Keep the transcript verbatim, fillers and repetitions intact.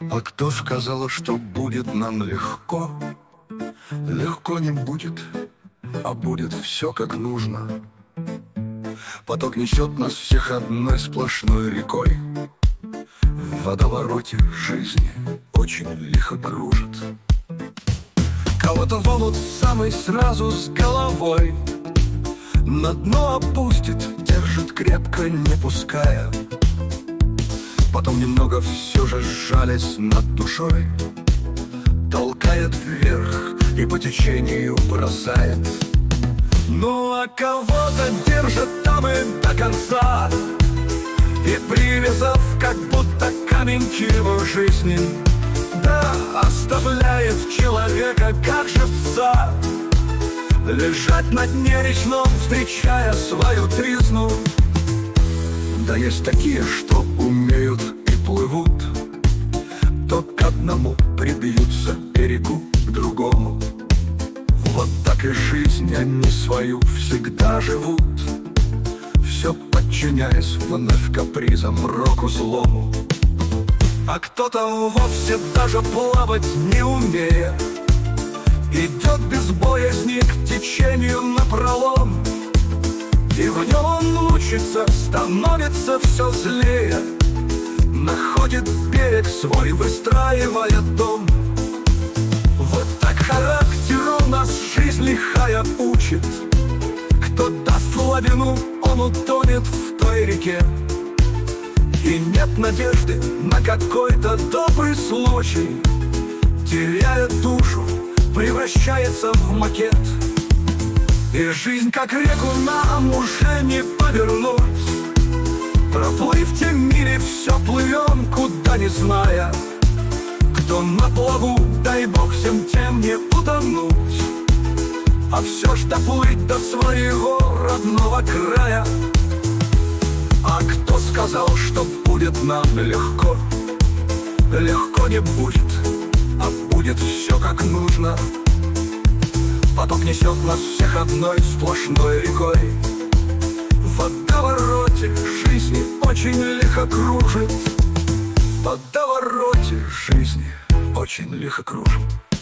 А кто сказал, что будет нам легко? Легко не будет, а будет все как нужно. Поток несет нас всех одной сплошной рекой. В водовороте жизни очень лихо кружит. Кого-то волнут самый сразу с головой, на дно опустит, держит крепко, не пуская. Потом немного все же сжались над душой, толкает вверх и по течению бросает. Ну а кого-то держит там и до конца, и привязав, как будто камень к его жизни, да, оставляет человека, как живца, лежать на дне речном, встречая свою тризну. Да есть такие, что умеют и плывут, то к одному прибьются берегу, к другому. Вот так и жизнь они свою всегда живут, все подчиняясь вновь капризам, року злому. А кто-то вовсе даже плавать не умея, идет без боязни к течению напролом. И в нем он учится, становится все злее, находит берег свой, выстраивая дом. Вот так характеру нас жизнь лихая учит. Кто даст слабину, он утонет в той реке. И нет надежды на какой-то добрый случай, теряя душу, превращается в макет. И жизнь, как реку, нам уже не повернуть. Проплыв в тем мире, все плывем, куда не зная. Кто на плаву, дай Бог всем тем не утонуть, а все ж доплыть до своего родного края. А кто сказал, что будет нам легко? Легко не будет, а будет все как нужно. Поток несет нас всех одной сплошной рекой. В водовороте жизни очень лихо кружит. В водовороте жизни очень лихо кружит.